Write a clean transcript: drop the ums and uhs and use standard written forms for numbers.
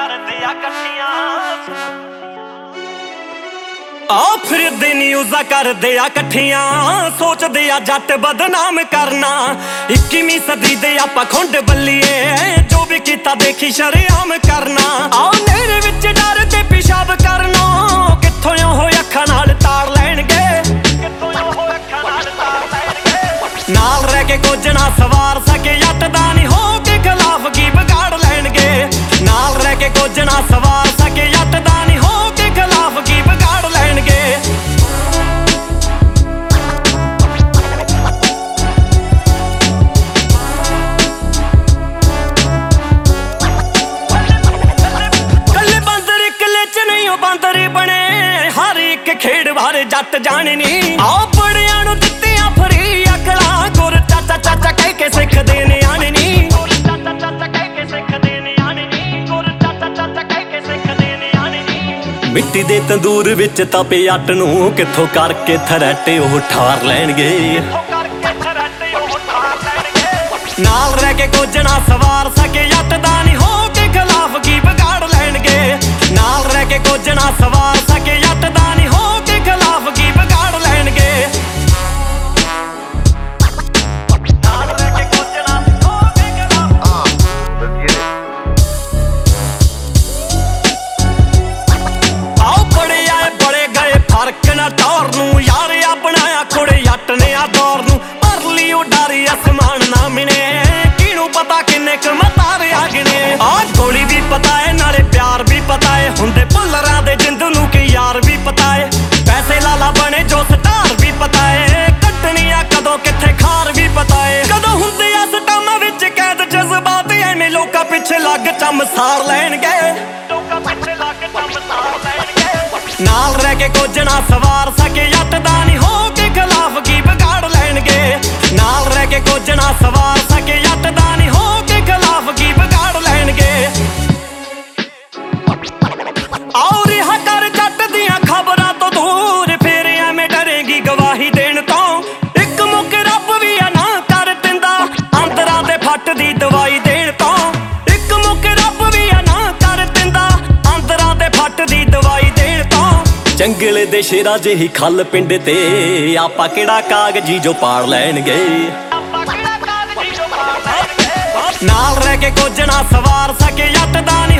ਕਰਦੇ ਆ ਇਕੱਠੀਆਂ ਆ ਫਿਰਦੇ ਨਿਊਜ਼ਾਂ ਕਰਦੇ ਆ ਇਕੱਠੀਆਂ ਸੋਚਦੇ ਆ ਜੱਟ ਬਦਨਾਮ ਕਰਨਾ 21ਵੀਂ ਸਦੀ ਦੇ ਆਪਾਂ ਖੁੰਡ ਬੱਲੀਏ ਜੋ ਵੀ ਕੀਤਾ ਦੇਖੀ ਸ਼ਰੇਆਮ ਕਰਨਾ ਆ ਨੇਰੇ ਵਿੱਚ ਡਰ ਤੇ ਪਿਸ਼ਾਬ ਕਰਨਾ ਕਿੱਥੋਂ ਉਹ ਅੱਖਾਂ ਨਾਲ ਤਾੜ ਲੈਣਗੇ ਕਿੱਥੋਂ ਉਹ ਅੱਖਾਂ ਨਾਲ ਤਾੜ ਲੈਣਗੇ ਨਾਲ ਰਹਿ ਕੇ ਕੁਝ ਨਾ ਸਵਾਰ ਸਕੇ ਜੱਟ ਦਾ ਨਹੀਂ ਹੋ ਕੇ ਖਿਲਾਫ ਕੀ ਵਿਗਾੜ ਲੈਣਗੇ ਨਾਲ ਰਹਿ ਕੇ ਕੁਝ ਨਾ ਸਵਾਰ ਸਕੇ ਜੱਟ ਦਾ ਨਹੀਂ ਹੋ ਕੇ ਖਿਲਾਫ ਕੀ ਵਿਗਾੜ ਲੈਣਗੇ ਕੱਲੇ ਬਾਂਦਰ ਇਕੱਲੇ ਚ ਨਹੀਂ ਉਹ ਬਾਂਦਰ ਬਣੇ ਹਰ ਇੱਕ ਖੇਡ ਬਾਰੇ ਜੱਟ ਜਾਣਨੀ ਆ ਬੜਿਆਂ ਨੂੰ ਦਿੱਤੀਆਂ ਫਰੀ ਅਕਲਾਂ ਗੁਰ ਚਾਚਾ ਚਾਚਾ ਕਹਿ ਕੇ ਸਿੱਖਦੇ ਨੇ ਆਣਨੀ ਗੁਰ ਚਾਚਾ ਚਾਚਾ ਕਹਿ ਕੇ ਸਿੱਖਦੇ ਨੇ ਆਣਨੀ ਗੁਰ ਚਾਚਾ ਚਾਚਾ ਕਹਿ ਕੇ ਸਿੱਖਦੇ ਨੇ ਆਣਨੀ ਮਿੱਟੀ ਦੇ ਤੰਦੂਰ ਵਿੱਚ ਤਪੇ ਅੱਟ ਨੂੰ ਕਿੱਥੋਂ ਕਰਕੇ ਥਰੈਟੇ ਉਹ ਠਾਰ ਲੈਣਗੇ ਨਾਲ ਰਹਿ ਕੇ ਕੁਝ ਨਾ ਸਵਾਰ ਸਕੇ ਜੱਟ ਦਾ ਨਹੀਂ ਹੋ ਕੇ ਖਿਲਾਫ ਕੀ ਵਿਗਾੜ ਲੈਣਗੇ ਨਾਲ ਰਹਿ ਕੇ ਕੁਝ ਨਾ ਸਵਾਰ ਸਕੇ ਜੱਟ ਦਾ ਨਹੀਂ ਹੋ ਕੇ ਖਿਲਾਫ ਕੀ ਵਿਗਾੜ ਲੈਣਗੇ ਨਾਲ ਰਹਿ ਕੇ ਕੁਝ ਨਾ ਹੋ ਕੇ ਖਿਲਾਫ ਆਓ ਬੜੇ ਆਏ ਬੜੇ ਗਏ ਫਰਕ ਨਾ ਟੌਰ ਨੂੰ ਯਾਰ ਆ ਬਣਾਇਆ ਕੁੜੇ ਜੱਟ ਨੇ ਆ ਦੌਰ ਨੂੰ ਭਰ ਲਈ ਉਡਾਰੀ ਅਸਮਾਨ ਨਾ ਮਿਣੇ ਕਿਹਨੂੰ ਪਤਾ ਕਿੰਨੇ ਕੁ ਮਤਾਰੇ ਆਗਣੇ ਆ ਗੋਲੀ ਵੀ ਪਤਾ ਏ ਨਾਲੇ ਪਿਆਰ ਵੀ ਪਤਾ ਏ ਹੁੰਦੇ ਭੁੱਲਰਾਂ ਦੇ ਜਿੰਦ ਨੂੰ ਕਿ ਯਾਰ ਵੀ ਪਤਾ ਏ ਪੈਸੇ ਲਾਲਾ ਬਣੇ ਜੋ ਸਟਾਰ ਵੀ ਪਤਾ ਏ ਕੱਟਣੀ ਆ ਕਦੋਂ ਕਿੱਥੇ ਖਾਰ ਵੀ ਪਤਾ ਏ ਕਦੋਂ ਹੁੰਦੇ ਆ ਸਟਾਮਾਂ ਵਿੱਚ ਕੈਦ ਜਜ਼ਬਾਤ ਐਵੇਂ ਲੋਕਾਂ ਪਿੱਛੇ ਲੱਗ ਚੰਮ ਸਾਰ ਲੈਣਗੇ ਲੋਕਾਂ ਪਿੱਛੇ ਲੱਗ ਚੰਮ ਸਾਰ ਲੈਣਗੇ ਨਾਲ ਰਹਿ ਕੇ ਕੁਝ ਨਾ ਸਵਾਰ ਸਕੇ ਜੱਟ ਦਾ ਨਹੀਂ ਹੋ ਕੇ ਖਿਲਾਫ ਕੀ ਵਿਗਾੜ ਲੈਣਗੇ ਨਾਲ ਰਹਿ ਕੇ ਕੁਝ ਨਾ ਸਵਾਰ ਸਕੇ ਜੱਟ ਦਾ ਨਹੀਂ ਹੋ ਕੇ ਖਿਲਾਫ ਕੀ ਵਿਗਾੜ ਲੈਣਗੇ ਆਓ ਰਿਹਾ ਕਰ ਜੱਟ ਦੀਆਂ ਖਬਰਾਂ ਤੋਂ ਦੂਰ ਫੇਰ ਐਵੇਂ ਡਰੇਗੀ ਗਵਾਹੀ ਦੇਣ ਤੋਂ ਇੱਕ ਮੁੱਕ ਰੱਬ ਵੀ ਆ ਨਾ ਕਰ ਦਿੰਦਾ ਅੰਦਰਾਂ ਦੇ ਫੱਟ ਦੀ ਦਵਾਈ ਦੇਣ ਤੋਂ ਇੱਕ ਮੁੱਕ ਰੱਬ ਵੀ ਆ ਨਾ ਕਰ ਦਿੰਦਾ ਅੰਦਰਾਂ ਦੇ ਫੱਟ ਦੀ ਦਵਾਈ ਦੇਣ ਤੋਂ ਜੰਗਲ ਦੇ ਸ਼ੇਰਾਂ ਜਿਹੀ ਖੱਲ ਪਿੰਡ ਤੇ ਆਪਾਂ ਕਿਹੜਾ ਕਾਗਜ਼ੀ ਜੋ ਪਾੜ ਲੈਣਗੇ ਨਾਲ ਰਹਿ ਕੇ ਕੁਝ ਨਾ ਸਵਾਰ ਸਕੇ ਜੱਟ ਦਾ